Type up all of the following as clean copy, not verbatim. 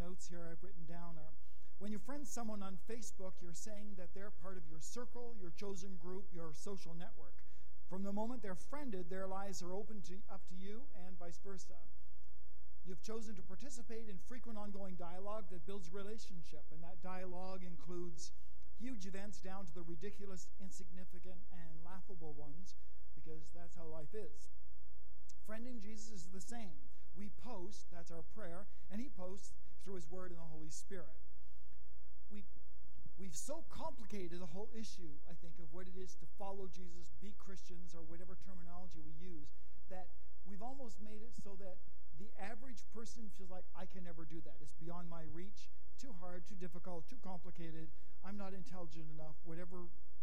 notes here I've written down are, when you friend someone on Facebook, you're saying that they're part of your circle, your chosen group, your social network. From the moment they're friended, their lives are up to you, and vice versa. You've chosen to participate in frequent ongoing dialogue that builds relationship, and that dialogue includes huge events down to the ridiculous, insignificant, and laughable ones, because that's how life is. Friending Jesus is the same. We post, that's our prayer, and he posts through his word and the Holy Spirit. We've so complicated the whole issue, I think, of what it is to follow Jesus, be Christians, or whatever terminology we use, that we've almost made it so that the average person feels like, I can never do that. It's beyond my reach, too hard, too difficult, too complicated. I'm not intelligent enough, whatever.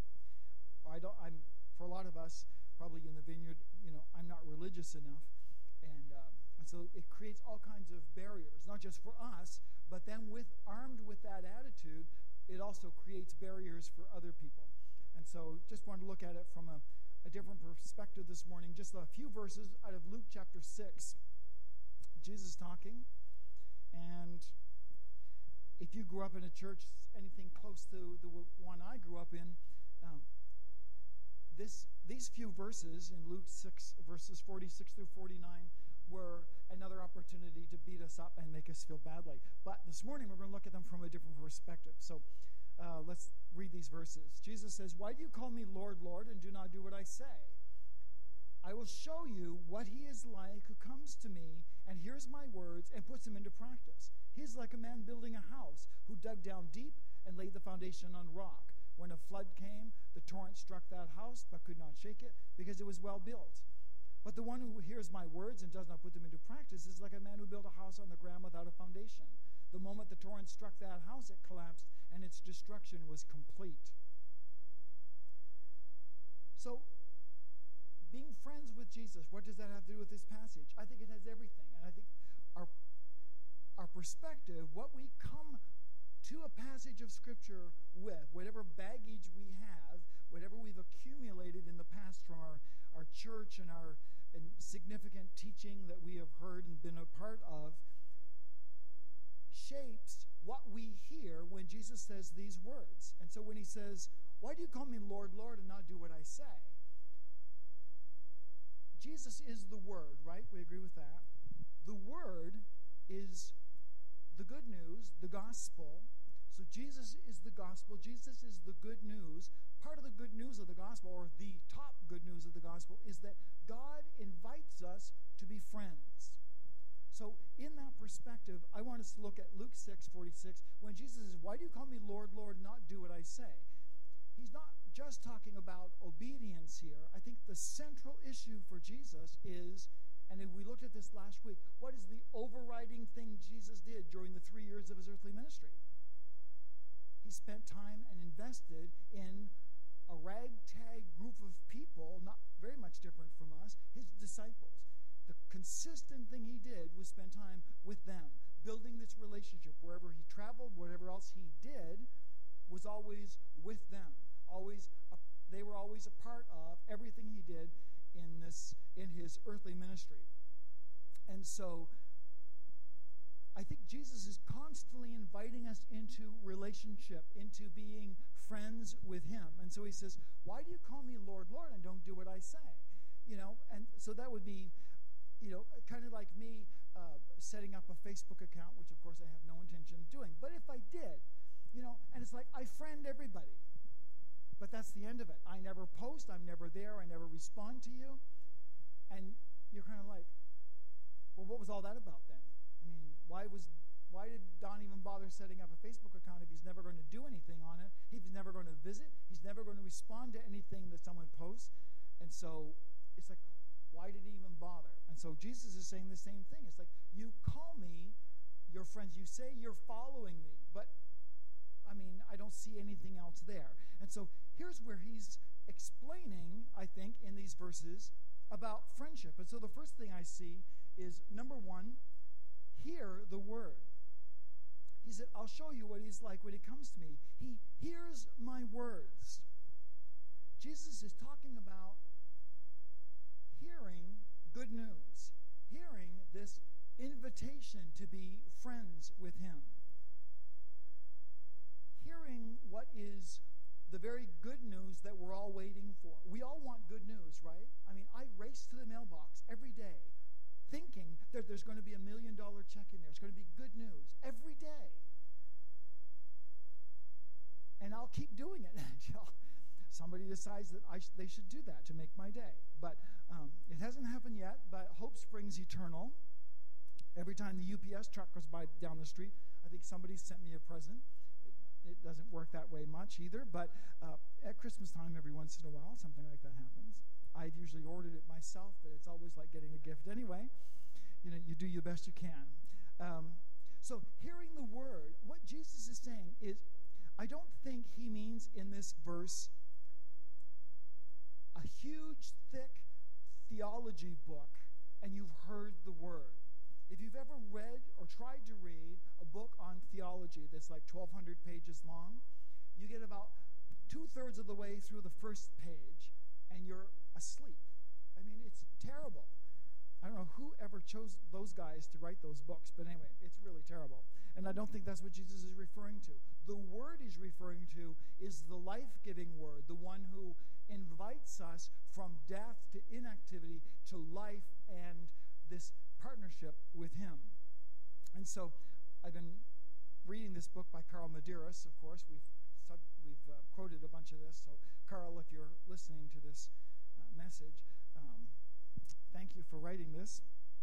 For a lot of us, probably in the vineyard, I'm not religious enough. And so it creates all kinds of barriers, not just for us, but then armed with that attitude, it also creates barriers for other people. And so just wanted to look at it from a different perspective this morning. Just a few verses out of Luke chapter 6. Jesus talking. And if you grew up in a church, anything close to the one I grew up in, these few verses in Luke 6, verses 46 through 49, were another opportunity to beat us up and make us feel badly. But this morning we're going to look at them from a different perspective. So let's read these verses. Jesus says, "Why do you call me Lord, Lord, and do not do what I say? I will show you what he is like who comes to me and hears my words and puts them into practice. He is like a man building a house who dug down deep and laid the foundation on rock. When a flood came, the torrent struck that house but could not shake it because it was well built. But the one who hears my words and does not put them into practice is like a man who built a house on the ground without a foundation. The moment the torrent struck that house, it collapsed, and its destruction was complete." So, being friends with Jesus, what does that have to do with this passage? I think it has everything. And I think our perspective, what we come to a passage of Scripture with, whatever baggage we have, whatever we've accumulated in the past from our church and our significant teaching that we have heard and been a part of, shapes what we hear when Jesus says these words. And so when he says, "Why do you call me Lord, Lord, and not do what I say?" Jesus is the Word, right? We agree with that. The Word is the good news, the gospel. So Jesus is the gospel. Jesus is the good news. Part of the good news of the gospel, or the top good news of the gospel, is that God invites us to be friends. So in that perspective, I want us to look at Luke 6:46, when Jesus says, "Why do you call me Lord, Lord, not do what I say?" He's not just talking about obedience here. I think the central issue for Jesus is, and we looked at this last week, what is the overriding thing Jesus did during the 3 years of his earthly ministry? He spent time and invested in a ragtag group of people, not very much different from us, his disciples. The consistent thing he did was spend time with them, building this relationship. Wherever he traveled, whatever else he did, was always with them. They were always a part of everything he did in his earthly ministry. And so I think Jesus is constantly inviting us into relationship, into being friends with him. And so he says, "Why do you call me Lord, Lord, and don't do what I say?" And so that would be, kind of like me setting up a Facebook account, which of course I have no intention of doing. But if I did, and it's like I friend everybody. But that's the end of it. I never post, I'm never there, I never respond to you. And you're kind of like, well, what was all that about then? I mean, why did Don even bother setting up a Facebook account if he's never going to do anything on it? If he's never going to visit, he's never going to respond to anything that someone posts. And so it's like, why did he even bother? And so Jesus is saying the same thing. It's like, you call me your friends, you say you're following me, but I don't see anything else there. And so here's where he's explaining, I think, in these verses about friendship. And so the first thing I see is, number one, hear the word. He said, I'll show you what he's like when he comes to me. He hears my words. Jesus is talking about hearing good news, hearing this invitation to be friends with him. race to the mailbox every day, thinking that there's going to be $1 million check in there. It's going to be good news every day. And I'll keep doing it until somebody decides that they should do that to make my day. But it hasn't happened yet, but hope springs eternal. Every time the UPS truck goes by down the street, I think somebody sent me a present. It doesn't work that way much either, but at Christmas time, every once in a while, something like that happens. I've usually ordered it myself, but it's always like getting a gift anyway. You know, you do your best you can. So hearing the word, what Jesus is saying is, I don't think he means in this verse a huge, thick theology book and you've heard the word. If you've ever read or tried to read a book on theology that's like 1,200 pages long, you get about 2/3 of the way through the first page and you're asleep. I mean, it's terrible. I don't know who ever chose those guys to write those books, but anyway, it's really terrible. And I don't think that's what Jesus is referring to. The word he's referring to is the life-giving word, the one who invites us from death to inactivity to life and this partnership with him. And so I've been reading this book by Carl Medeiros, of course. We've quoted a bunch of this. So Carl, if you're listening to this message, thank you for writing this.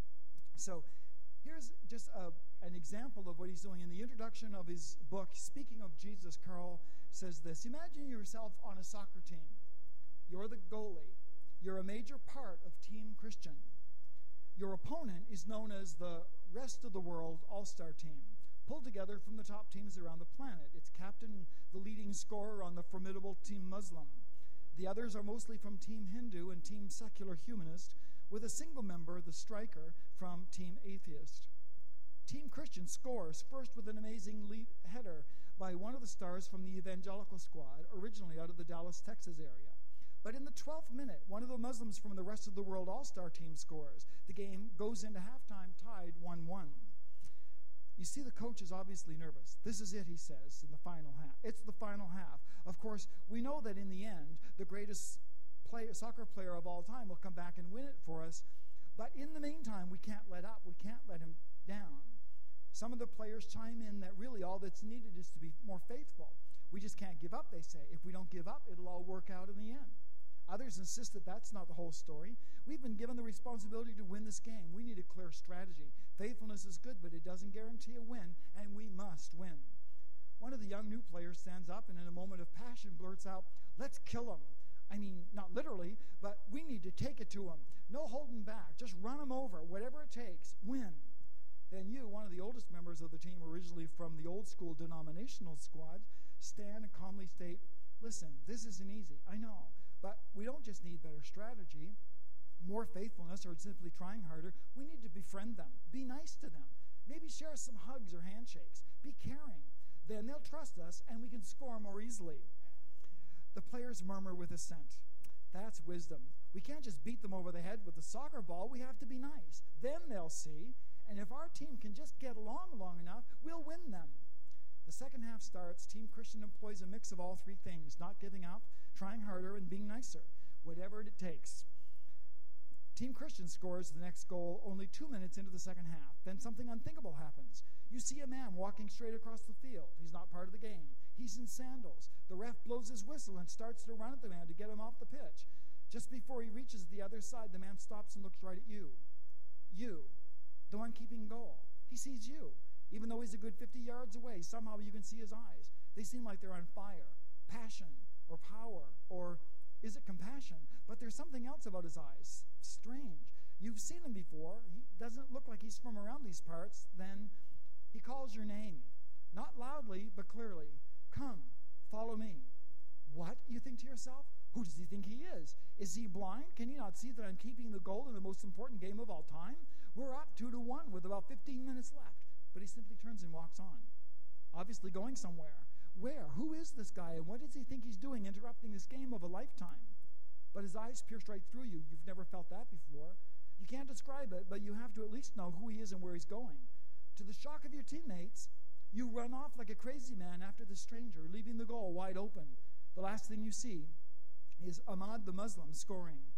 So here's just an example of what he's doing. In the introduction of his book, speaking of Jesus, Carl says this: imagine yourself on a soccer team. You're the goalie. You're a major part of Team Christian. Your opponent is known as the rest of the world all-star team, pulled together from the top teams around the planet. Its captain, the leading scorer on the formidable Team Muslim. The others are mostly from Team Hindu and Team Secular Humanist, with a single member, the striker, from Team Atheist. Team Christian scores first with an amazing lead header by one of the stars from the evangelical squad, originally out of the Dallas, Texas area. But in the 12th minute, one of the Muslims from the rest of the world all-star team scores. The game goes into halftime tied 1-1. You see, the coach is obviously nervous. This is it, he says, in the final half. It's the final half. Of course, we know that in the end, the greatest soccer player of all time will come back and win it for us. But in the meantime, we can't let up. We can't let him down. Some of the players chime in that really all that's needed is to be more faithful. We just can't give up, they say. If we don't give up, it'll all work out in the end. Others insist that that's not the whole story. We've been given the responsibility to win this game. We need a clear strategy. Faithfulness is good, but it doesn't guarantee a win, and we must win. One of the young new players stands up and in a moment of passion blurts out, "Let's kill him." I mean, not literally, but we need to take it to him. No holding back. Just run him over. Whatever it takes, win. Then you, one of the oldest members of the team, originally from the old school denominational squad, stand and calmly state, "Listen, this isn't easy, I know. But we don't just need better strategy, more faithfulness, or simply trying harder. We need to befriend them. Be nice to them. Maybe share some hugs or handshakes. Be caring. Then they'll trust us and we can score more easily." The players murmur with assent. That's wisdom. We can't just beat them over the head with a soccer ball. We have to be nice. Then they'll see. And if our team can just get along long enough, we'll win them. The second half starts. Team Christian employs a mix of all three things: not giving up, trying harder, and being nicer, whatever it takes. Team Christian scores the next goal only 2 minutes into the second half. Then something unthinkable happens. You see a man walking straight across the field. He's not part of the game. He's in sandals. The ref blows his whistle and starts to run at the man to get him off the pitch. Just before he reaches the other side, the man stops and looks right at you. You, the one keeping goal. He sees you. Even though he's a good 50 yards away, somehow you can see his eyes. They seem like they're on fire. Passion or power, or is it compassion? But there's something else about his eyes. Strange. You've seen him before. He doesn't look like he's from around these parts. Then he calls your name. Not loudly, but clearly. "Come, follow me." What, you think to yourself? Who does he think he is? Is he blind? Can he not see that I'm keeping the goal in the most important game of all time? We're up 2-1 with about 15 minutes left. But he simply turns and walks on, obviously going somewhere. Where? Who is this guy, and what does he think he's doing, interrupting this game of a lifetime? But his eyes pierce right through you. You've never felt that before. You can't describe it, but you have to at least know who he is and where he's going. To the shock of your teammates, you run off like a crazy man after the stranger, leaving the goal wide open. The last thing you see is Ahmad the Muslim scoring.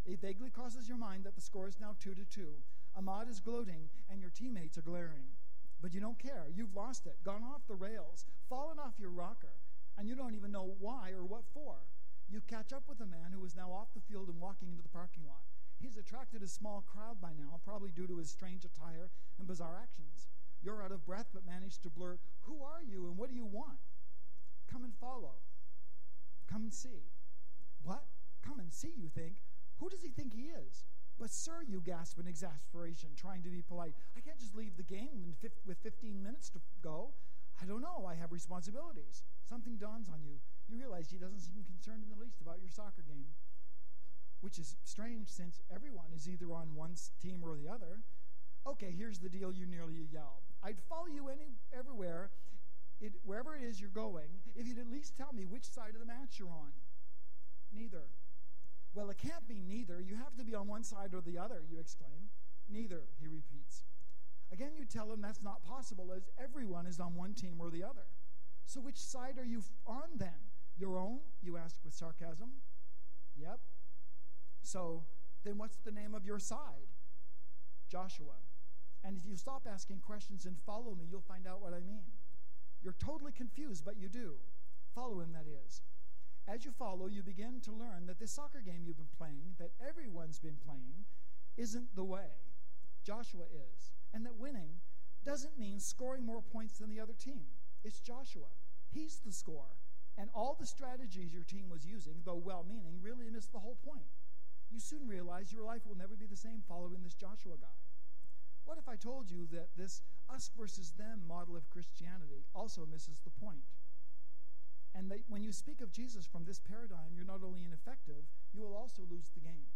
It vaguely crosses your mind that the score is now 2-2. Ahmad is gloating, and your teammates are glaring. But you don't care. You've lost it, gone off the rails, fallen off your rocker, and you don't even know why or what for. You catch up with a man who is now off the field and walking into the parking lot. He's attracted a small crowd by now, probably due to his strange attire and bizarre actions. You're out of breath but manage to blurt, "Who are you and what do you want?" "Come and follow. Come and see." "What? Come and see," you think. "Who does he think he is?" "But sir," you gasp in exasperation, trying to be polite, "I can't just leave the game with 15 minutes to go. I don't know. I have responsibilities." Something dawns on you. You realize he doesn't seem concerned in the least about your soccer game, which is strange since everyone is either on one team or the other. "Okay, here's the deal," you nearly yell. "I'd follow you everywhere, wherever it is you're going, if you'd at least tell me which side of the match you're on." "Neither." "Well, it can't be neither. You have to be on one side or the other," you exclaim. "Neither," he repeats. Again, you tell him that's not possible, as everyone is on one team or the other. "So which side are you on then?" "Your own?" you ask with sarcasm. "Yep." "So then what's the name of your side?" "Joshua. And if you stop asking questions and follow me, you'll find out what I mean." You're totally confused, but you do. Follow him, that is. As you follow, you begin to learn that this soccer game you've been playing, that everyone's been playing, isn't the way. Joshua is. And that winning doesn't mean scoring more points than the other team. It's Joshua. He's the scorer. And all the strategies your team was using, though well-meaning, really missed the whole point. You soon realize your life will never be the same following this Joshua guy. What if I told you that this us versus them model of Christianity also misses the point? And that when you speak of Jesus from this paradigm, you're not only ineffective, you will also lose the game.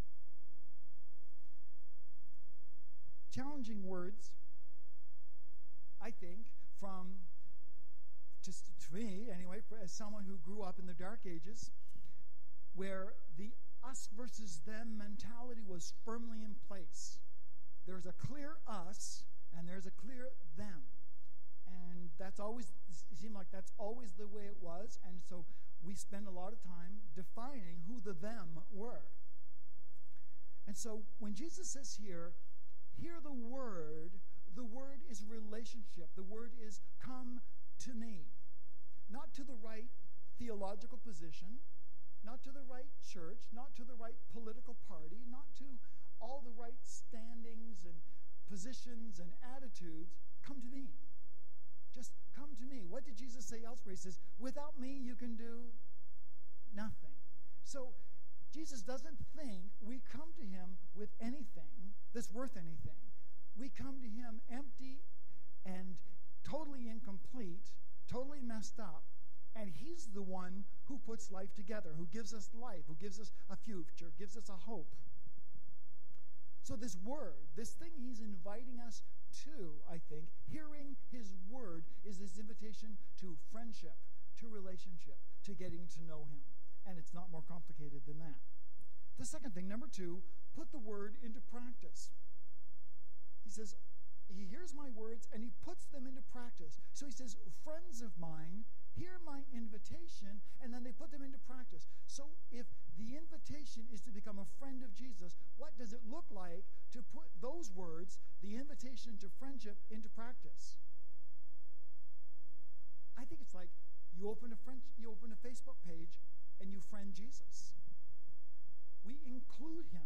Challenging words, I think, from, just to me anyway, as someone who grew up in the Dark Ages, where the us versus them mentality was firmly in place. There's a clear us and there's a clear them. And that's always, it seemed like that's always the way it was. And so we spend a lot of time defining who the them were. And so when Jesus says here, hear the word is relationship. The word is come to me. Not to the right theological position, not to the right church, not to the right political party, not to all the right standings and positions and attitudes. Come to me. Just come to me. What did Jesus say elsewhere? He says, without me you can do nothing. So Jesus doesn't think we come to him with anything that's worth anything. We come to him empty and totally incomplete, totally messed up. And he's the one who puts life together, who gives us life, who gives us a future, gives us a hope. So this word, this thing he's inviting us to, I think, hearing his word is this invitation to friendship, to relationship, to getting to know him. And it's not more complicated than that. The second thing, number 2, put the word into practice. He says, he hears my words and he puts them into practice. So he says, friends of mine, hear my invitation, and then they put them into practice. So if the invitation is to become a friend of Jesus, what does it look like to put those words, the invitation to friendship, into practice? I think it's like you open a Facebook page and you friend Jesus. We include him.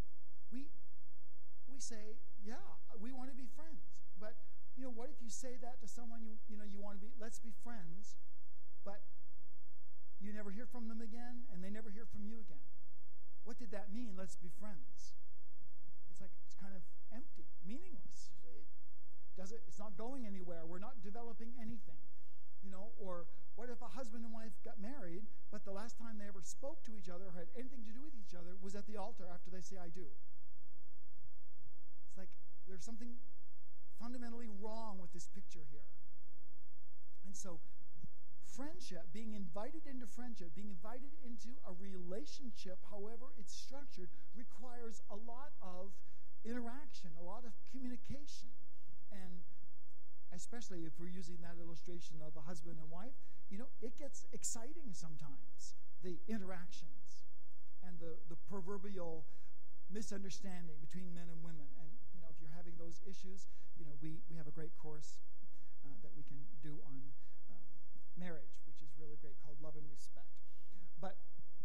We say, yeah, we want to be friends. But, what if you say that to someone you want to be, let's be friends, but you never hear from them again and they never hear from you again? What did that mean, let's be friends? It's like, it's kind of empty, meaningless. It's not going anywhere. We're not developing anything. Or what if a husband and wife got married, but the last time they ever spoke to each other or had anything to do with each other was at the altar after they say, I do? It's like there's something fundamentally wrong with this picture here. And so friendship, being invited into friendship, being invited into a relationship, however it's structured, requires a lot of interaction, a lot of communication. And especially if we're using that illustration of a husband and wife, it gets exciting sometimes, the interactions and the proverbial misunderstanding between men and women. And, if you're having those issues, we have a great course that we can do on marriage, which is really great, called Love and Respect. But,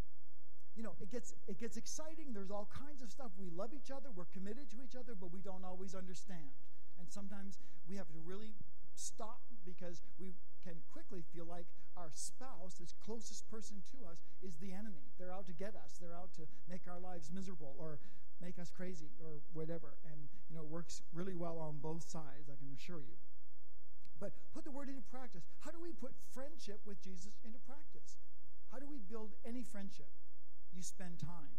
it gets exciting. There's all kinds of stuff. We love each other. We're committed to each other, but we don't always understand. And sometimes we have to really stop, because we can quickly feel like our spouse, this closest person to us, is the enemy. They're out to get us. They're out to make our lives miserable or make us crazy or whatever. And, it works really well on both sides, I can assure you. But put the word into practice. How do we put friendship with Jesus into practice? How do we build any friendship? You spend time.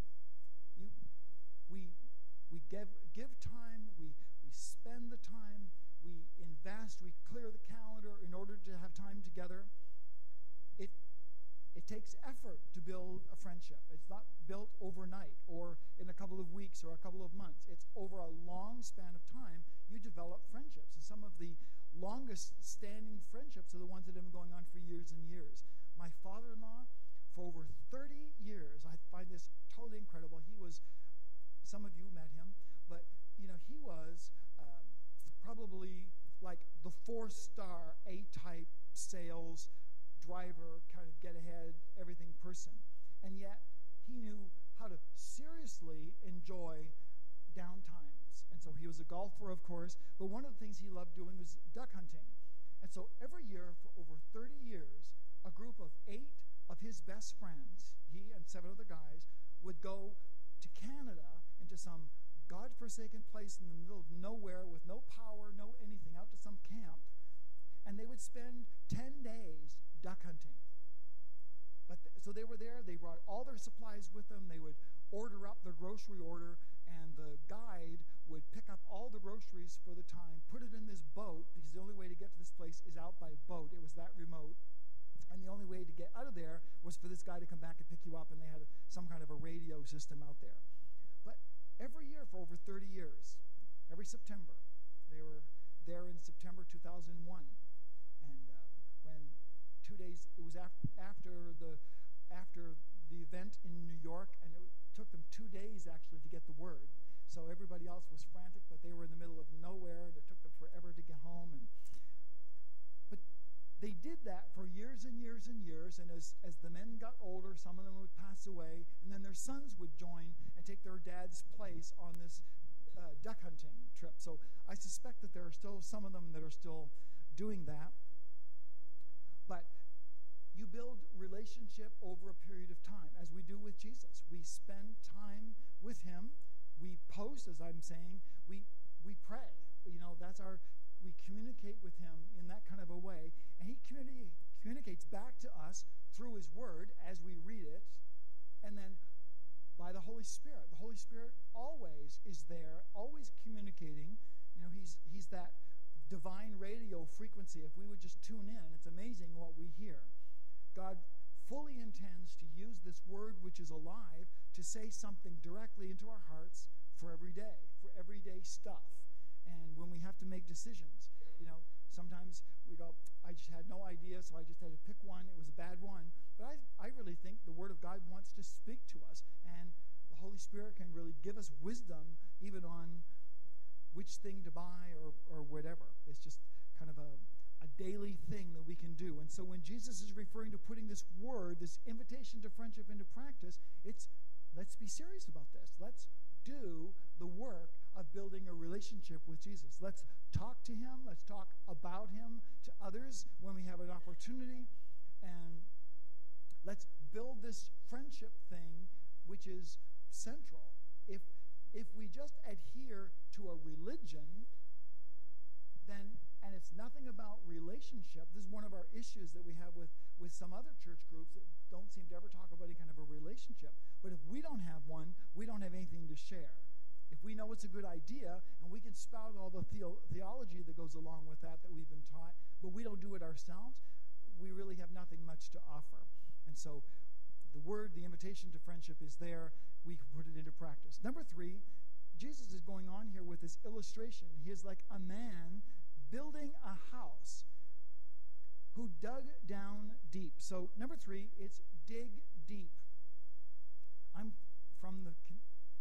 We give time. We spend the time. We invest. We clear the calendar in order to have time together. It takes effort to build a friendship. It's not built overnight or in a couple of weeks or a couple of months. It's over a long span of time you develop friendships. And some of the longest standing friendships are the ones that have been going on for years and years. My father-in-law, for over 30 years, I find this totally incredible. He was, some of you met him, but he was probably like the 4-star A-type sales driver, kind of get ahead, everything person. And yet he knew how to seriously enjoy downtimes. And so he was a golfer, of course, but one of the things he loved doing was duck hunting. And so every year for over 30 years, a group of 8 of his best friends, he and 7 other guys, would go to Canada into some God-forsaken place in the middle of nowhere with no power, no anything, out to some camp. And they would spend 10 days duck hunting. So they were there. They brought all their supplies with them. They would order up their grocery order, and the guide would pick up all the groceries for the time, put it in this boat, because the only way to get to this place is out by boat. It was that remote. And the only way to get out of there was for this guy to come back and pick you up, and they had some kind of a radio system out there. But every year for over 30 years, every September, they were there in September 2001. And when 2 days, it was after the event in New York, and it took them 2 days actually to get the word. So everybody else was frantic, but they were in the middle of nowhere, and it took them forever to get home. But they did that for years and years and years, and as the men got older, some of them would pass away, and then their sons would join and take their dad's place on this duck hunting trip. So I suspect that there are still some of them that are still doing that. But you build relationship over a period of time, as we do with Jesus. We spend time with him. We post, as I'm saying. We pray. We communicate with him in that kind of a way. And he communicates back to us through his word as we read it. And then by the Holy Spirit. The Holy Spirit always is there, always communicating. He's that divine radio frequency. If we would just tune in, it's amazing what we hear. God fully intends to use this word, which is alive, to say something directly into our hearts for everyday stuff. And when we have to make decisions, sometimes we go, I just had no idea, so I just had to pick one. It was a bad one. But I really think the Word of God wants to speak to us, and the Holy Spirit can really give us wisdom even on which thing to buy or whatever. It's just kind of a daily thing that we can do. And so when Jesus is referring to putting this word, this invitation to friendship into practice, it's let's be serious about this. Let's do the work of building a relationship with Jesus. Let's talk to him. Let's talk about him to others when we have an opportunity. And let's build this friendship thing, which is central. If we just adhere to a religion, then, and it's nothing about relationship. This is one of our issues that we have with some other church groups that don't seem to ever talk about any kind of a relationship. But if we don't have one, we don't have anything to share. If we know it's a good idea, and we can spout all the theology that goes along with that we've been taught, but we don't do it ourselves, we really have nothing much to offer. And so the word, the invitation to friendship is there. We can put it into practice. Number 3, Jesus is going on here with this illustration. He is like a man building a house who dug down deep. So number 3, it's dig deep. I'm from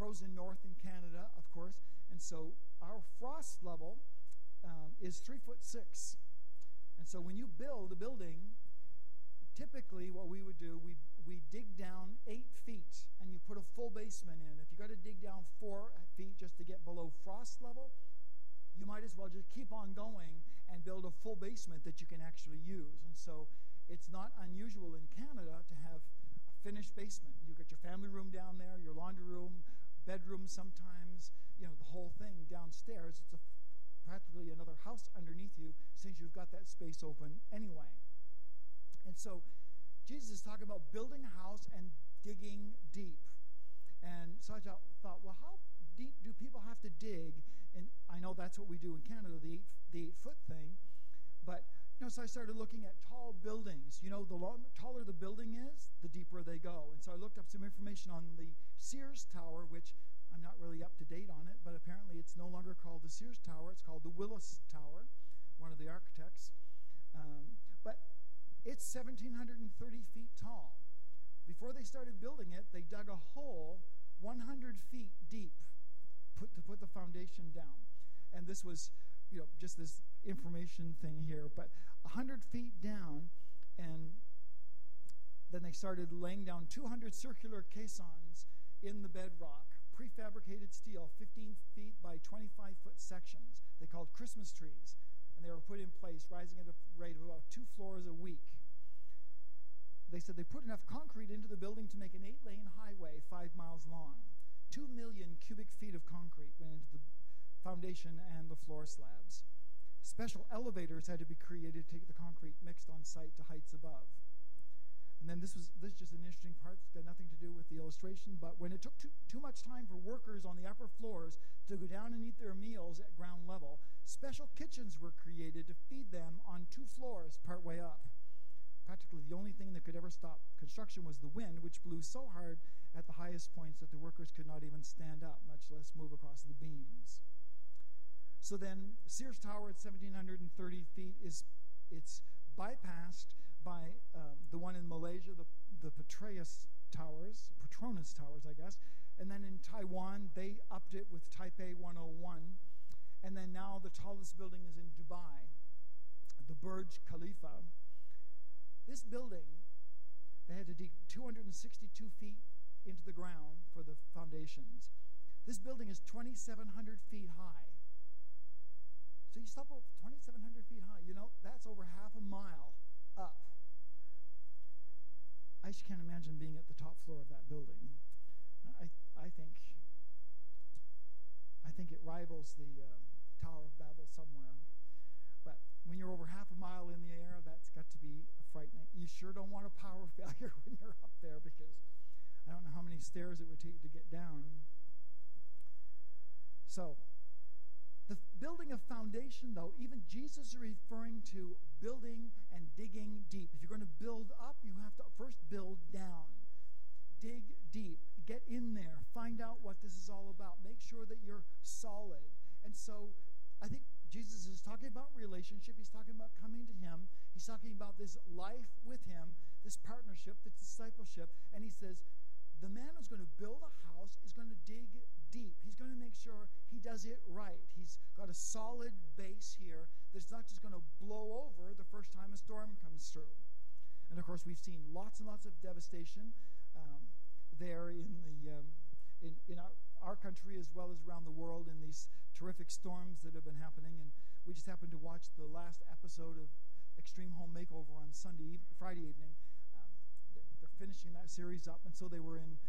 frozen north in Canada, of course, and so our frost level is 3'6". And so when you build a building, typically what we would do, we dig down 8 feet and you put a full basement in. If you got to dig down 4 feet just to get below frost level, you might as well just keep on going and build a full basement that you can actually use. And so it's not unusual in Canada to have a finished basement. You got your family room down there, your laundry room, bedroom sometimes, the whole thing downstairs. It's practically another house underneath you since you've got that space open anyway. And so Jesus is talking about building a house and digging deep. And so I thought, well, how deep do people have to dig? And I know that's what we do in Canada, the 8-foot thing. But, so I started looking at tall buildings. The taller the building is, the deeper they go. And so I looked up some information on the Sears Tower, which I'm not really up to date on it, but apparently it's no longer called the Sears Tower. It's called the Willis Tower, one of the architects. But it's 1,730 feet tall. Before they started building it, they dug a hole 100 feet deep to put the foundation down. And this was, just this information thing here, but 100 feet down, and then they started laying down 200 circular caissons in the bedrock, prefabricated steel, 15 feet by 25-foot sections. They called Christmas trees, and they were put in place, rising at a rate of about 2 floors a week. They said they put enough concrete into the building to make an 8-lane highway 5 miles long. 2 million cubic feet of concrete went into the foundation and the floor slabs. Special elevators had to be created to take the concrete mixed on site to heights above. And then this is just an interesting part. It's got nothing to do with the illustration, but when it took too much time for workers on the upper floors to go down and eat their meals at ground level, special kitchens were created to feed them on 2 floors partway up. Practically the only thing that could ever stop construction was the wind, which blew so hard at the highest points that the workers could not even stand up, much less move across the beams. So then Sears Tower at 1,730 feet it's bypassed by the one in Malaysia, the Petronas Towers, I guess. And then in Taiwan, they upped it with Taipei 101. And then now the tallest building is in Dubai, the Burj Khalifa. This building, they had to dig 262 feet into the ground for the foundations. This building is 2,700 feet high. So you stop at 2,700 feet high. That's over half a mile up. I just can't imagine being at the top floor of that building. I think it rivals the Tower of Babel somewhere. But when you're over half a mile in the air, that's got to be frightening. You sure don't want a power failure when you're up there, because I don't know how many stairs it would take to get down. So, the building a foundation, though, even Jesus is referring to building and digging deep. If you're going to build up, you have to first build down. Dig deep. Get in there. Find out what this is all about. Make sure that you're solid. And so I think Jesus is talking about relationship. He's talking about coming to him. He's talking about this life with him, this partnership, this discipleship. And he says, the man who's going to build a house is going to dig deep. He's going to make sure he does it right. He's got a solid base here that's not just going to blow over the first time a storm comes through. And of course, we've seen lots and lots of devastation there in our country as well as around the world in these terrific storms that have been happening. And we just happened to watch the last episode of Extreme Home Makeover on Friday evening. They're finishing that series up, and so they were in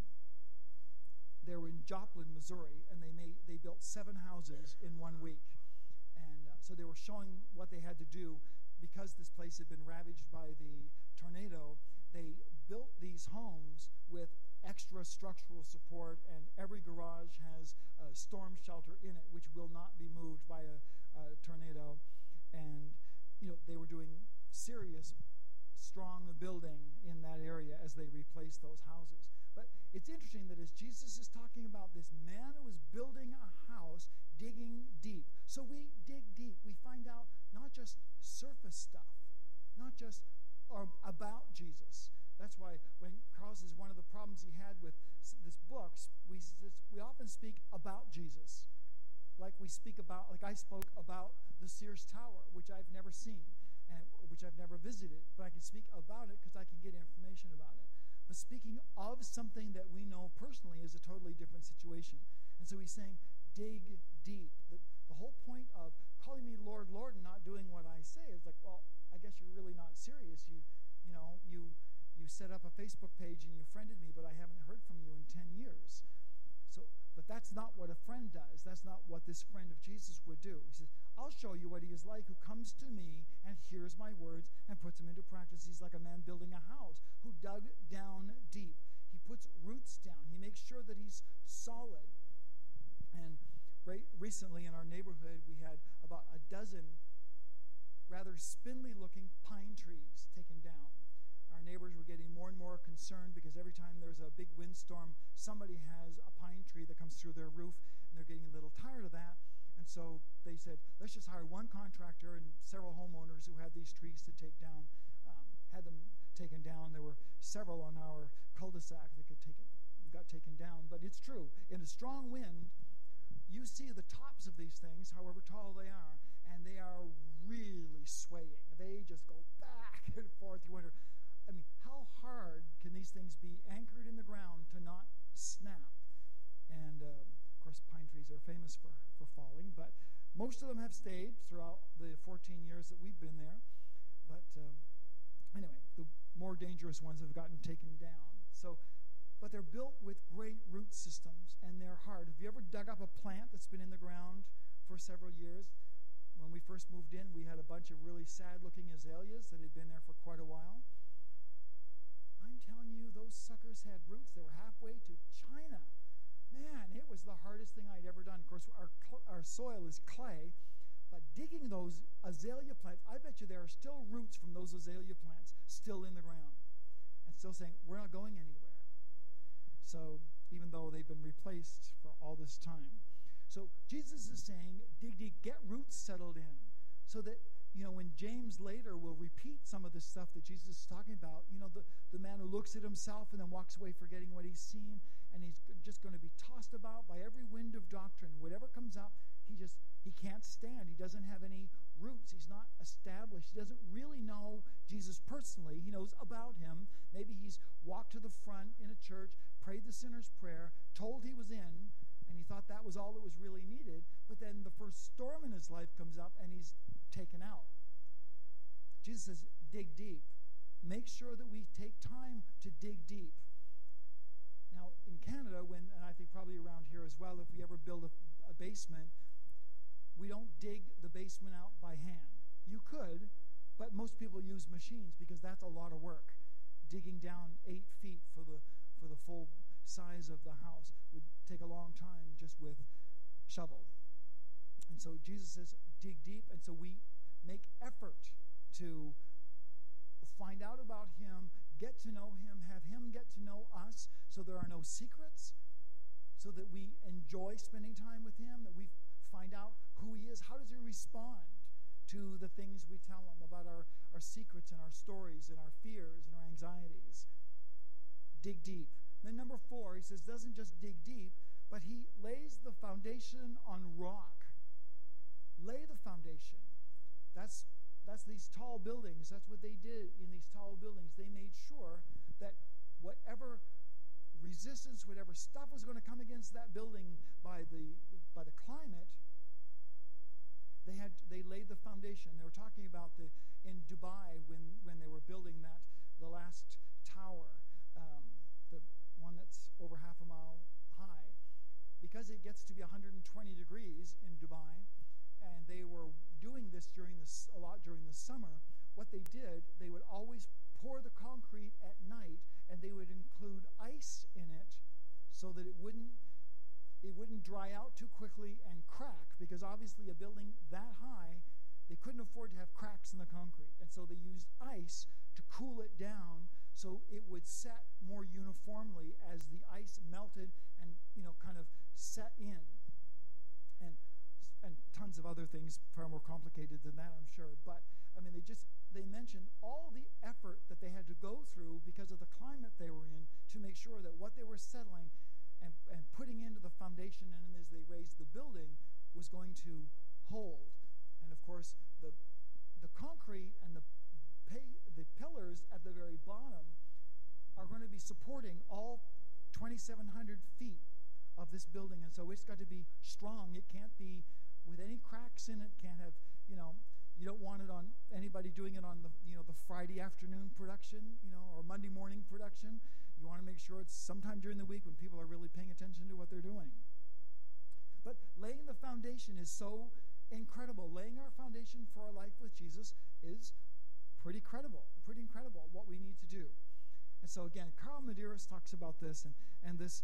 Joplin, Missouri, and they built 7 houses in 1 week. And so they were showing what they had to do because this place had been ravaged by the tornado. They built these homes with extra structural support, and every garage has a storm shelter in it, which will not be moved by a tornado. And they were doing serious, strong building in that area as they replaced those houses. But it's interesting that as Jesus is talking about this man who is building a house, digging deep. So we dig deep. We find out not just surface stuff, not just about Jesus, that's why when Carl says one of the problems he had with this book, we often speak about Jesus. Like I spoke about the Sears Tower, which I've never seen, and which I've never visited, but I can speak about it because I can get information about it. But speaking of something that we know personally is a totally different situation. And so he's saying, dig deep. The whole point of calling me Lord, Lord, and not doing what I say is like, well, I guess you're really not serious. You set up a Facebook page and you friended me, but I haven't heard from you in 10 years. But that's not what a friend does. That's not what this friend of Jesus would do. He says, I'll show you what he is like, who comes to me and hears my words and puts them into practice. He's like a man building a house who dug down deep. He puts roots down. He makes sure that he's solid. And recently in our neighborhood, we had about a dozen rather spindly-looking pine trees taken down. Our neighbors were getting more and more concerned because every time there's a big windstorm, somebody has a pine tree that comes through their roof, and they're getting a little tired of that. And so they said, let's just hire one contractor, and several homeowners who had these trees to take down had them taken down. There were several on our cul-de-sac that got taken down. But it's true. In a strong wind, you see the tops of these things, however tall they are, and they are really swaying. They just go back and forth. You wonder, how hard can these things be anchored in the ground to not snap? And, of course, pine trees are famous for falling, but most of them have stayed throughout the 14 years that we've been there. But anyway, the more dangerous ones have gotten taken down. But they're built with great root systems, and they're hard. Have you ever dug up a plant that's been in the ground for several years? When we first moved in, we had a bunch of really sad-looking azaleas that had been there for quite a while. I'm telling you, those suckers had roots that were halfway to China. Man, it was the hardest thing I'd ever done. Of course, our soil is clay, but digging those azalea plants, I bet you there are still roots from those azalea plants still in the ground and still saying, we're not going anywhere. So even though they've been replaced for all this time. So Jesus is saying, dig deep, get roots settled in, so that, when James later will repeat some of the stuff that Jesus is talking about, the man who looks at himself and then walks away forgetting what he's seen, and he's just going to be tossed about by every wind of doctrine. Whatever comes up, he can't stand. He doesn't have any roots. He's not established. He doesn't really know Jesus personally. He knows about him. Maybe he's walked to the front in a church, prayed the sinner's prayer, told he was in, and he thought that was all that was really needed. But then the first storm in his life comes up, and he's taken out. Jesus says, dig deep. Make sure that we take time to dig deep. Now, in Canada, and I think probably around here as well, if we ever build a basement, we don't dig the basement out by hand. You could, but most people use machines because that's a lot of work. Digging down 8 feet for the full size of the house would take a long time just with shovel. And so Jesus says, dig deep. And so we make effort to find out about him, get to know him, have him get to know us, so there are no secrets, so that we enjoy spending time with him, that we find out who he is. How does he respond to the things we tell him about our secrets and our stories and our fears and our anxieties? Dig deep. Then number 4, he says, doesn't just dig deep, but he lays the foundation on rock. Lay the foundation. That's these tall buildings. That's what they did in these tall buildings. They made sure that whatever resistance, whatever stuff was going to come against that building by the climate, they laid the foundation. They were talking about in Dubai when they were building the last tower, the one that's over half a mile high, because it gets to be 120 degrees in Dubai, and they were doing this a lot during the summer. What they did, they would always pour the concrete at night, and they would include ice in it so that it wouldn't dry out too quickly and crack, because obviously a building that high, they couldn't afford to have cracks in the concrete. And so they used ice to cool it down so it would set more uniformly as the ice melted and kind of set in. And tons of other things far more complicated than that, I'm sure. But they mentioned all the effort that they had to go through because of the make sure that what they were settling and putting into the foundation and as they raised the building was going to hold. And of course, the concrete and the pillars at the very bottom are going to be supporting all 2,700 feet of this building. And so it's got to be strong. It can't be with any cracks in it. Can't have, you don't want it on anybody doing it on the Friday afternoon production, or Monday morning production. You want to make sure it's sometime during the week when people are really paying attention to what they're doing. But laying the foundation is so incredible. Laying our foundation for our life with Jesus is pretty incredible what we need to do. And so again, Carl Medeiros talks about this and this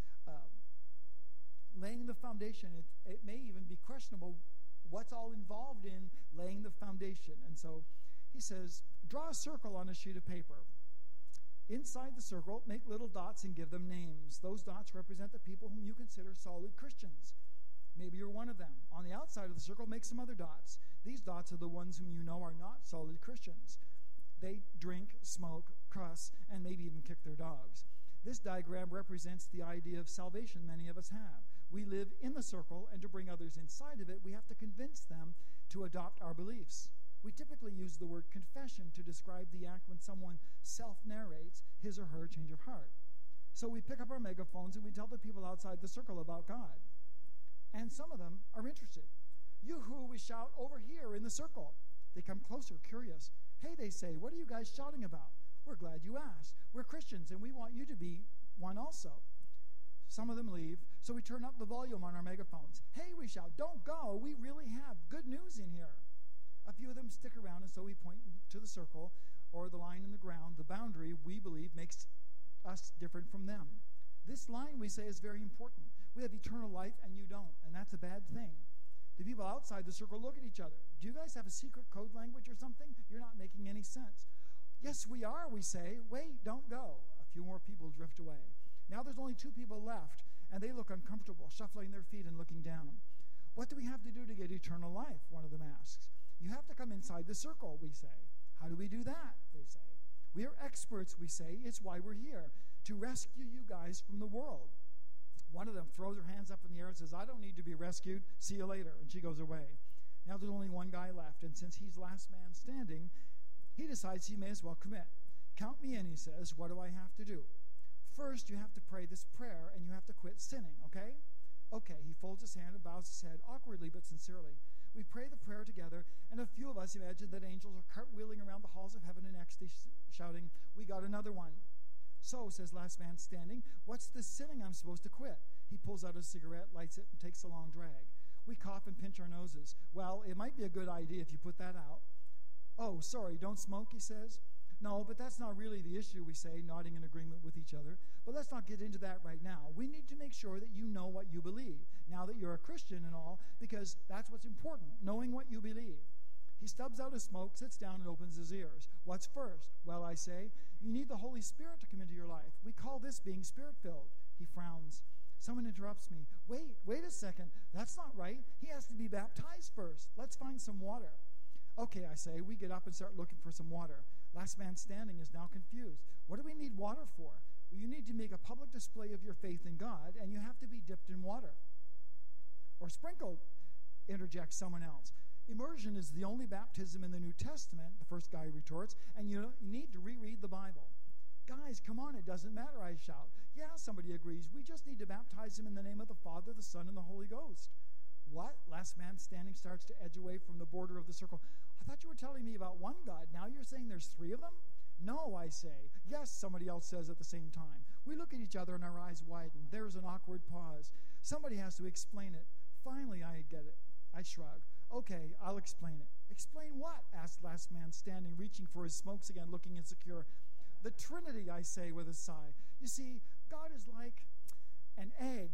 laying the foundation. It may even be questionable what's all involved in laying the foundation. And so he says, draw a circle on a sheet of paper. Inside the circle, make little dots and give them names. Those dots represent the people whom you consider solid Christians. Maybe you're one of them. On the outside of the circle, make some other dots. These dots are the ones whom you know are not solid Christians. They drink, smoke, cuss, and maybe even kick their dogs. This diagram represents the idea of salvation many of us have. We live in the circle, and to bring others inside of it, we have to convince them to adopt our beliefs. We typically use the word confession to describe the act when someone self-narrates his or her change of heart. So we pick up our megaphones and we tell the people outside the circle about God. And some of them are interested. Yoo-hoo, we shout over here in the circle. They come closer, curious. Hey, they say, what are you guys shouting about? We're glad you asked. We're Christians, and we want you to be one also. Some of them leave, so we turn up the volume on our megaphones. Hey, we shout, don't go. We really have good news in here. A few of them stick around, and so we point to the circle or the line in the ground, the boundary we believe makes us different from them. This line, we say, is very important. We have eternal life, and you don't, and that's a bad thing. The people outside the circle look at each other. Do you guys have a secret code language or something? You're not making any sense. Yes, we are, we say. Wait, don't go. A few more people drift away. Now there's only 2 people left, and they look uncomfortable, shuffling their feet and looking down. What do we have to do to get eternal life? One of them asks. You have to come inside the circle, we say. How do we do that? They say. We are experts, we say. It's why we're here, to rescue you guys from the world. One of them throws her hands up in the air and says, I don't need to be rescued. See you later. And she goes away. Now there's only one guy left, and since he's last man standing, he decides he may as well commit. Count me in, he says. What do I have to do? First, you have to pray this prayer, and you have to quit sinning, okay? Okay, he folds his hand and bows his head awkwardly but sincerely. We pray the prayer together, and a few of us imagine that angels are cartwheeling around the halls of heaven in ecstasy, shouting, we got another one. So, says last man standing, what's this sinning I'm supposed to quit? He pulls out a cigarette, lights it, and takes a long drag. We cough and pinch our noses. Well, it might be a good idea if you put that out. Oh, sorry, don't smoke, he says. No, but that's not really the issue, we say, nodding in agreement with each other. But let's not get into that right now. We need to make sure that you know what you believe, now that you're a Christian and all, because that's what's important, knowing what you believe. He stubs out his smoke, sits down, and opens his ears. What's first? Well, I say, you need the Holy Spirit to come into your life. We call this being Spirit-filled. He frowns. Someone interrupts me. Wait a second. That's not right. He has to be baptized first. Let's find some water. Okay, I say. We get up and start looking for some water. Last man standing is now confused. What do we need water for? Well, you need to make a public display of your faith in God, and you have to be dipped in water. Or sprinkled, interjects someone else. Immersion is the only baptism in the New Testament, the first guy retorts, and you need to reread the Bible. Guys, come on, it doesn't matter, I shout. Yeah, somebody agrees. We just need to baptize him in the name of the Father, the Son, and the Holy Ghost. What? Last man standing starts to edge away from the border of the circle. I thought you were telling me about one God. Now you're saying there's 3 of them? No, I say. Yes, somebody else says at the same time. We look at each other and our eyes widen. There's an awkward pause. Somebody has to explain it. Finally, I get it. I shrug. Okay, I'll explain it. Explain what? Asked last man standing, reaching for his smokes again, looking insecure. The Trinity, I say with a sigh. You see, God is like an egg.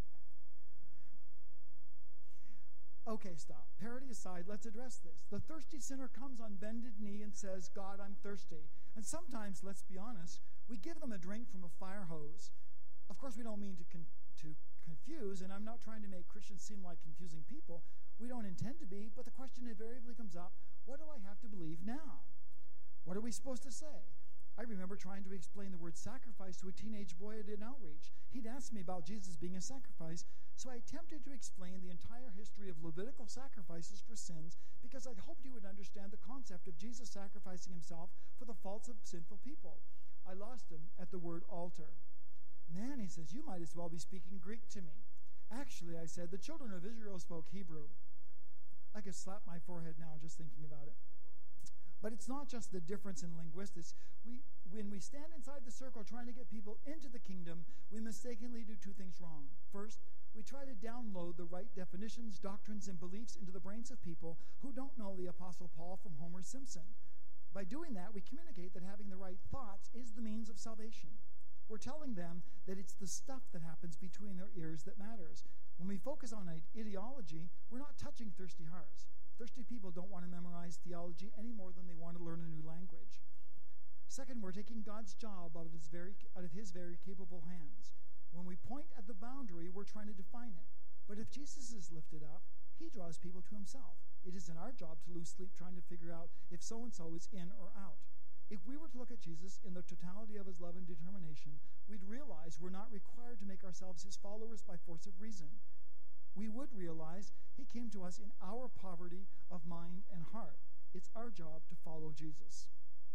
Okay, stop. Parody aside, let's address this. The thirsty sinner comes on bended knee and says, God, I'm thirsty. And sometimes, let's be honest, we give them a drink from a fire hose. Of course, we don't mean to confuse, and I'm not trying to make Christians seem like confusing people. We don't intend to be, but the question invariably comes up, what do I have to believe now? What are we supposed to say? I remember trying to explain the word sacrifice to a teenage boy at an outreach. He'd asked me about Jesus being a sacrifice, so I attempted to explain the entire history of Levitical sacrifices for sins because I hoped he would understand the concept of Jesus sacrificing himself for the faults of sinful people. I lost him at the word altar. Man, he says, you might as well be speaking Greek to me. Actually, I said, the children of Israel spoke Hebrew. I could slap my forehead now just thinking about it. But it's not just the difference in linguistics. When we stand inside the circle trying to get people into the kingdom, we mistakenly do two things wrong. First, we try to download the right definitions, doctrines, and beliefs into the brains of people who don't know the Apostle Paul from Homer Simpson. By doing that, we communicate that having the right thoughts is the means of salvation. We're telling them that it's the stuff that happens between their ears that matters. When we focus on ideology, we're not touching thirsty hearts. Thirsty people don't want to memorize theology any more than they want to learn a new language. Second, we're taking God's job out of his very capable hands. When we point at the boundary, we're trying to define it. But if Jesus is lifted up, he draws people to himself. It isn't our job to lose sleep trying to figure out if so-and-so is in or out. If we were to look at Jesus in the totality of his love and determination, we'd realize we're not required to make ourselves his followers by force of reason. We would realize he came to us in our poverty of mind and heart. It's our job to follow Jesus.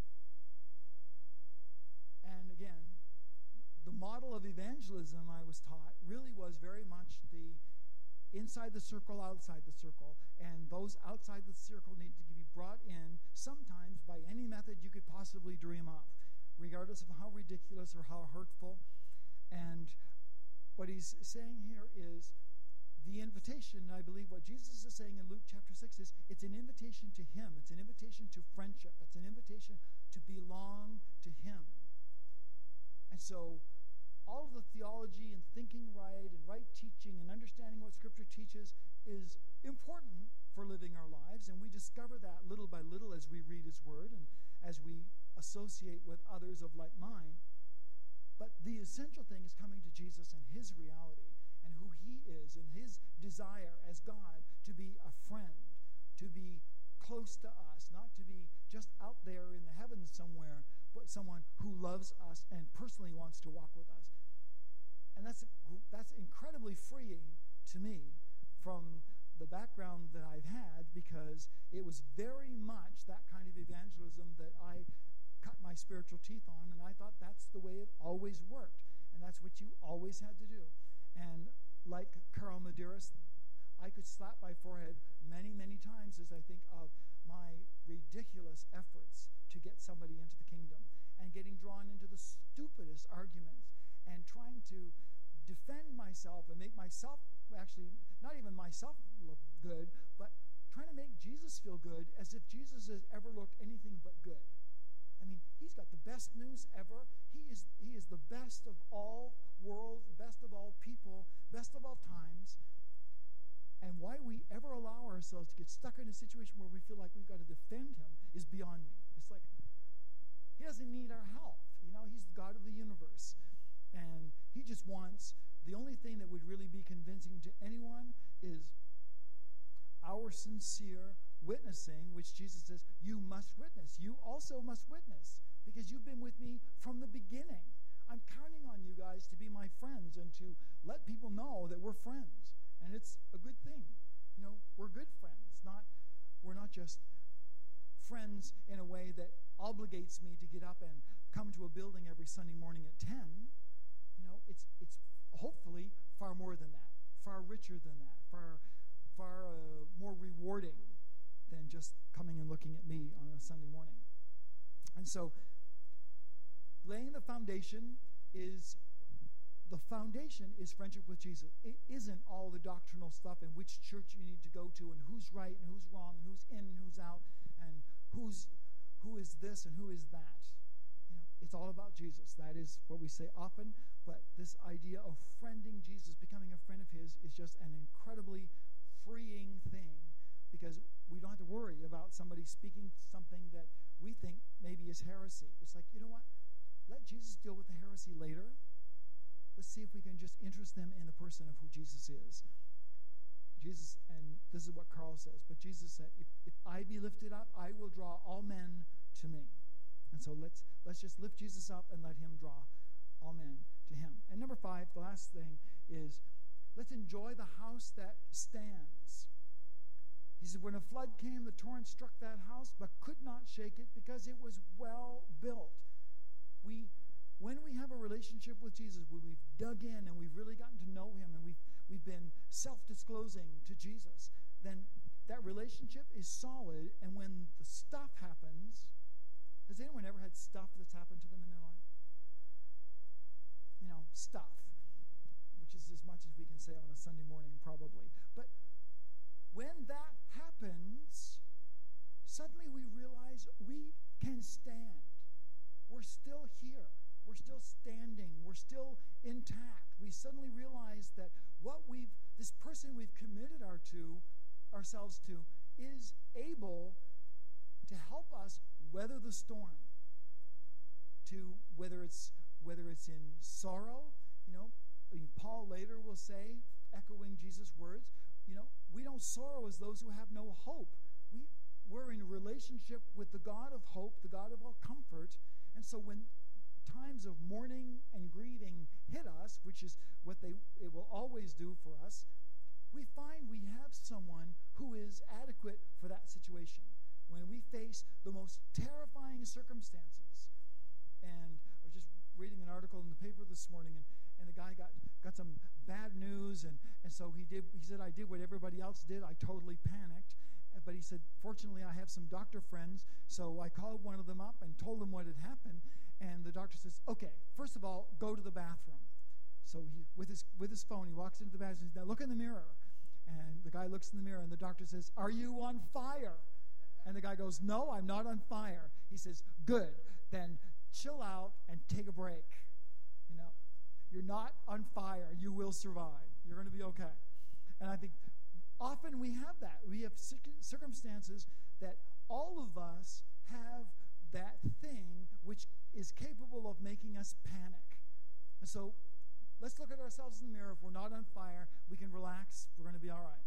And again, the model of evangelism I was taught really was very much the inside the circle, outside the circle. And those outside the circle need to be brought in sometimes by any method you could possibly dream up, regardless of how ridiculous or how hurtful. And what he's saying here is the invitation. I believe what Jesus is saying in Luke chapter 6 is it's an invitation to him. It's an invitation to friendship. It's an invitation to belong to him. And so all of the theology and thinking right and right teaching and understanding what Scripture teaches is important for living our lives, and we discover that little by little as we read his word and as we associate with others of like mind. But the essential thing is coming to Jesus and his reality and who he is and his desire as God to be a friend, to be close to us, not to be just out there in the heavens somewhere, but someone who loves us and personally wants to walk with us. And that's incredibly freeing to me from the background that I've had, because it was very much that kind of evangelism that I cut my spiritual teeth on, and I thought that's the way it always worked, and that's what you always had to do. And like Carl Medeiros, I could slap my forehead many, many times as I think of my ridiculous efforts to get somebody into the kingdom and getting drawn into the stupidest arguments and trying to defend myself and make myself, actually not even myself look good, but trying to make Jesus feel good as if Jesus has ever looked anything but good. I mean, he's got the best news ever. He is the best of all worlds, best of all people, best of all times. And why we ever allow ourselves to get stuck in a situation where we feel like we've got to defend him is beyond me. It's like, he doesn't need our help. You know, he's the God of the universe. And he just wants, the only thing that would really be convincing to anyone is our sincere witnessing, which Jesus says, you must witness. You also must witness, because you've been with me from the beginning. I'm counting on you guys to be my friends and to let people know that we're friends. And it's a good thing. You know, we're good friends. We're not just friends in a way that obligates me to get up and come to a building every Sunday morning at 10. You know, it's hopefully far more than that, far richer than that, far more rewarding than just coming and looking at me on a Sunday morning. And so laying the foundation is friendship with Jesus. It isn't all the doctrinal stuff and which church you need to go to and who's right and who's wrong and who's in and who's out and who is this and who is that. You know, it's all about Jesus. That is what we say often, but this idea of friending Jesus, becoming a friend of his, is just an incredibly freeing thing, because we don't have to worry about somebody speaking something that we think maybe is heresy. It's like, you know what? Let Jesus deal with the heresy later. Let's see if we can just interest them in the person of who Jesus is. Jesus, and this is what Carl says, but Jesus said, if I be lifted up, I will draw all men to me. And so let's just lift Jesus up and let him draw all men to him. And number 5, the last thing is, let's enjoy the house that stands. He said, when a flood came, the torrent struck that house, but could not shake it because it was well built. When we have a relationship with Jesus, when we've dug in and we've really gotten to know him and we've been self-disclosing to Jesus, then that relationship is solid. And when the stuff happens, has anyone ever had stuff that's happened to them in their life? Stuff, which is as much as we can say on a Sunday morning probably. But when that happens, suddenly we realize we can stand. We're still here. We're still standing. We're still intact. We suddenly realize that this person we've committed ourselves to is able to help us weather the storm. To whether it's in sorrow, Paul later will say, echoing Jesus' words, we don't sorrow as those who have no hope. We're in a relationship with the God of hope, the God of all comfort. And so when times of mourning and grieving hit us, which is what it will always do for us, we find we have someone who is adequate for that situation. When we face the most terrifying circumstances. And I was just reading an article in the paper this morning, and the guy got some bad news, and so he said, I did what everybody else did. I totally panicked. But he said, fortunately, I have some doctor friends, so I called one of them up and told him what had happened. And the doctor says, okay, first of all, go to the bathroom. So he, with his phone, he walks into the bathroom and says, now look in the mirror. And the guy looks in the mirror, and the doctor says, are you on fire? And the guy goes, no, I'm not on fire. He says, good, then chill out and take a break. You're not on fire. You will survive. You're going to be okay. And I think often we have that. We have circumstances that all of us have that thing which is capable of making us panic. And so let's look at ourselves in the mirror. If we're not on fire, we can relax. We're going to be all right.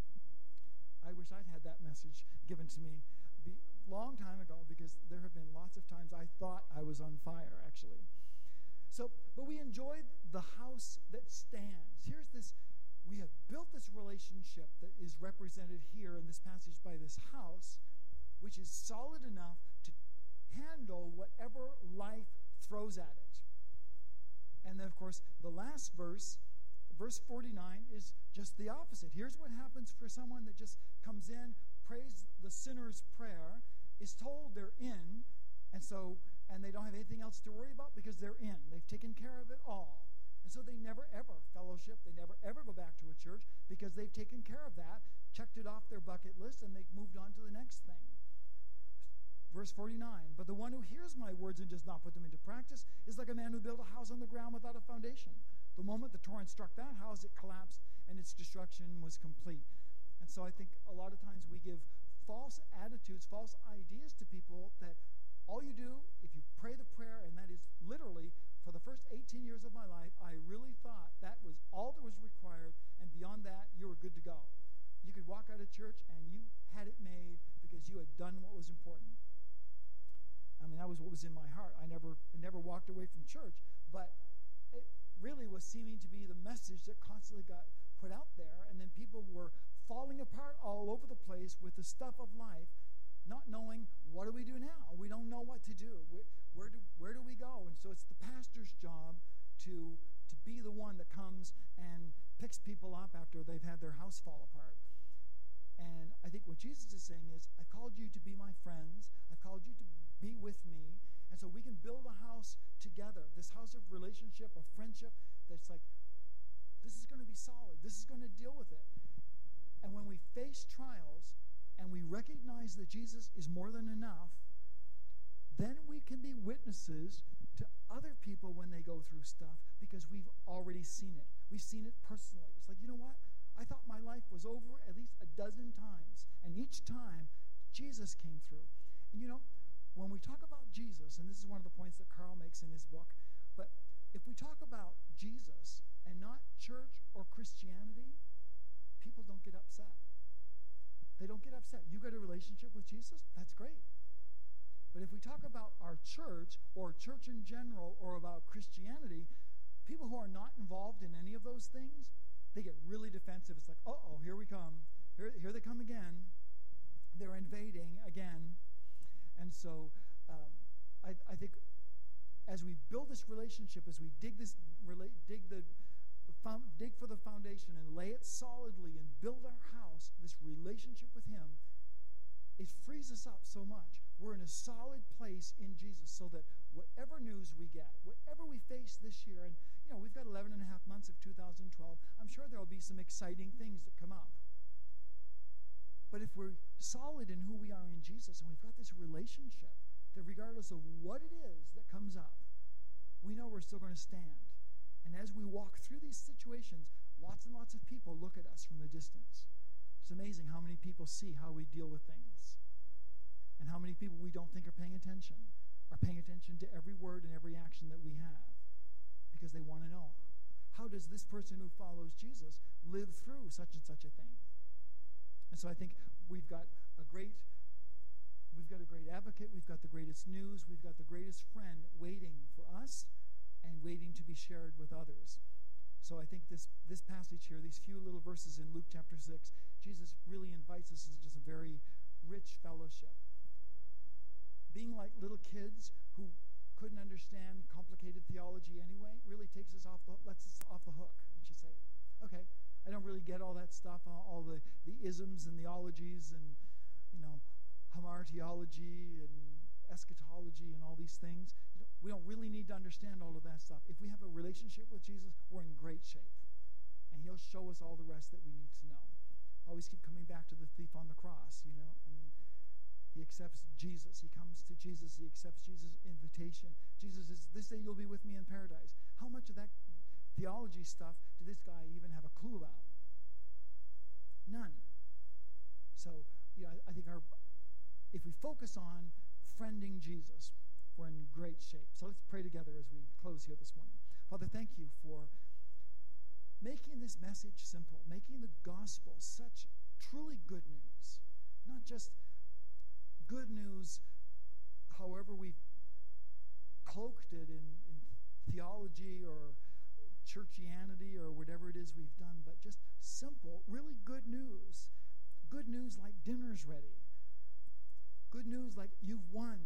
I wish I'd had that message given to me a long time ago, because there have been lots of times I thought I was on fire, actually. But we enjoy the house that stands. Here's this. We have built this relationship that is represented here in this passage by this house, which is solid enough to handle whatever life throws at it. And then, of course, the last verse 49, is just the opposite. Here's what happens for someone that just comes in, prays the sinner's prayer, is told they're in, and they don't have anything else to worry about because they're in. They've taken care of it all. And so they never, ever fellowship. They never, ever go back to a church because they've taken care of that, checked it off their bucket list, and they've moved on to the next thing. Verse 49, but the one who hears my words and does not put them into practice is like a man who built a house on the ground without a foundation. The moment the torrent struck that house, it collapsed, and its destruction was complete. And so I think a lot of times we give false attitudes, false ideas to people that all you do, if you pray the prayer, and that is literally, for the first 18 years of my life, I really thought that was all that was required, and beyond that, you were good to go. You could walk out of church, and you had it made because you had done what was important. I mean, that was what was in my heart. I never walked away from church, but it really was seeming to be the message that constantly got put out there, and then people were falling apart all over the place with the stuff of life, not knowing, what do we do now? We don't know what to do. Where do we go? And so it's the pastor's job to be the one that comes and picks people up after they've had their house fall apart. And I think what Jesus is saying is, I've called you to be my friends. I've called you to be with me. And so we can build a house together, this house of relationship, of friendship, that's like, this is going to be solid. This is going to deal with it. And when we face trials and we recognize that Jesus is more than enough, then we can be witnesses to other people when they go through stuff because we've already seen it. We've seen it personally. It's like, you know what? I thought my life was over at least a dozen times. And each time, Jesus came through. And when we talk about Jesus, and this is one of the points that Carl makes in his book, but if we talk about Jesus and not church or Christianity, people don't get upset. They don't get upset. You got a relationship with Jesus? That's great. But if we talk about our church or church in general or about Christianity, people who are not involved in any of those things, they get really defensive. It's like, uh-oh, here we come. Here they come again. They're invading again. And so I think as we build this relationship, as we dig for the foundation and lay it solidly and build our house, this relationship with him, it frees us up so much. We're in a solid place in Jesus so that whatever news we get, whatever we face this year, and we've got 11 and a half months of 2012, I'm sure there will be some exciting things that come up. But if we're solid in who we are in Jesus and we've got this relationship, that regardless of what it is that comes up, we know we're still going to stand. And as we walk through these situations, lots and lots of people look at us from a distance. It's amazing how many people see how we deal with things. And how many people we don't think are paying attention to every word and every action that we have. Because they want to know, how does this person who follows Jesus live through such and such a thing? And so I think we've got a great advocate, we've got the greatest news, we've got the greatest friend waiting for us and waiting to be shared with others. So I think this passage here, these few little verses in Luke chapter 6, Jesus really invites us into just a very rich fellowship. Being like little kids who couldn't understand complicated theology anyway really lets us off the hook, I should say. Okay, I don't really get all that stuff, all the isms and theologies and, hamartiology and eschatology and all these things. We don't really need to understand all of that stuff. If we have a relationship with Jesus, we're in great shape. And he'll show us all the rest that we need to know. I always keep coming back to the thief on the cross, he accepts Jesus. He comes to Jesus. He accepts Jesus' invitation. Jesus says, this day you'll be with me in paradise. How much of that theology stuff did this guy even have a clue about? None. So, I think if we focus on friending Jesus, we're in great shape. So let's pray together as we close here this morning. Father, thank you for making this message simple, making the gospel such truly good news. Not just good news, however we've cloaked it in theology or churchianity or whatever it is we've done, but just simple, really good news. Good news like dinner's ready. Good news like you've won.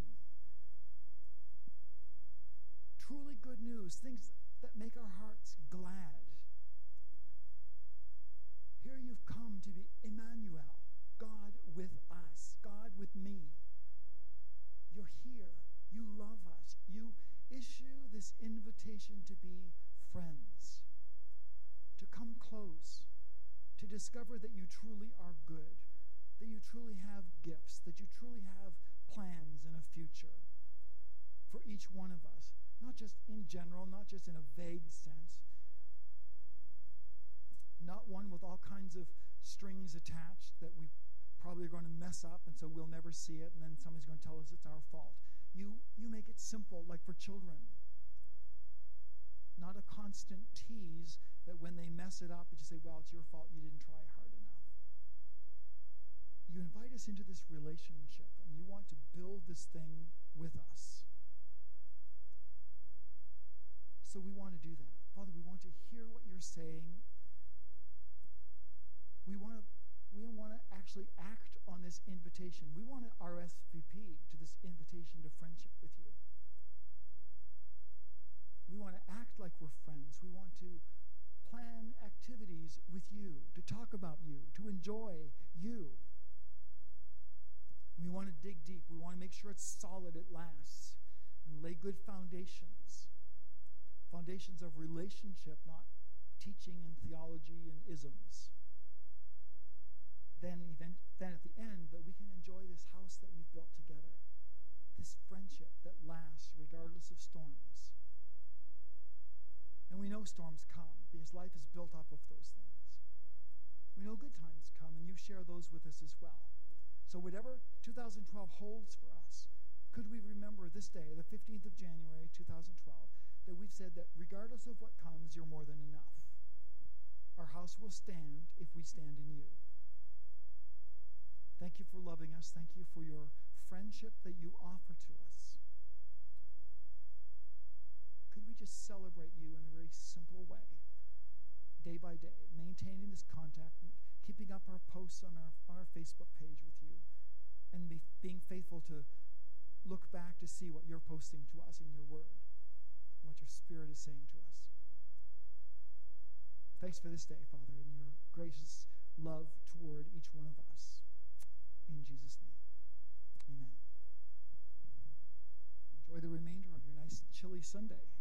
Truly good news, things that make our hearts glad. Here you've come to be Emmanuel, God with us, God with me. You're here. You love us. You issue this invitation to be friends, to come close, to discover that you truly are good, that you truly have gifts, that you truly have plans and a future for each one of us, not just in general, not just in a vague sense, not one with all kinds of strings attached that we probably are going to mess up and so we'll never see it and then somebody's going to tell us it's our fault. You make it simple, like for children. Not a constant tease that when they mess it up, you just say, well, it's your fault, you didn't try hard enough. You invite us into this relationship and you want to build this thing with us. So we want to do that. Father, we want to hear what you're saying. We want to actually act on this invitation. We want to RSVP to this invitation to friendship with you. We want to act like we're friends. We want to plan activities with you, to talk about you, to enjoy you. We want to dig deep. We want to make sure it's solid, it lasts, and lay good foundations. Foundations of relationship, not teaching and theology and isms. Then at the end, that we can enjoy this house that we've built together, this friendship that lasts regardless of storms. And we know storms come because life is built up of those things. We know good times come, and you share those with us as well. So whatever 2012 holds for us, could we remember this day, the 15th of January, 2012, that we've said that regardless of what comes, you're more than enough. Our house will stand if we stand in you. Thank you for loving us. Thank you for your friendship. friendship that you offer to us. Could we just celebrate you in a very simple way, day by day, maintaining this contact, keeping up our posts on our Facebook page with you, and being faithful to look back to see what you're posting to us in your word, what your Spirit is saying to us. Thanks for this day, Father, and your gracious love toward each one of us. In Jesus' name, amen. Enjoy the remainder of your nice chilly Sunday.